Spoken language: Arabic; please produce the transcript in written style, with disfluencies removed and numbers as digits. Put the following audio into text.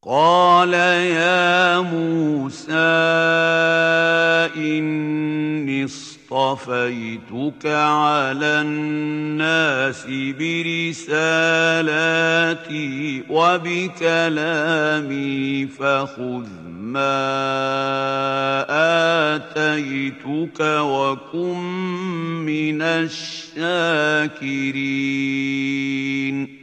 قال يا موسى إني اصطفيتك على الناس برسالاتي وبكلامي فخذ ما آتيتك وكن من الشاكرين.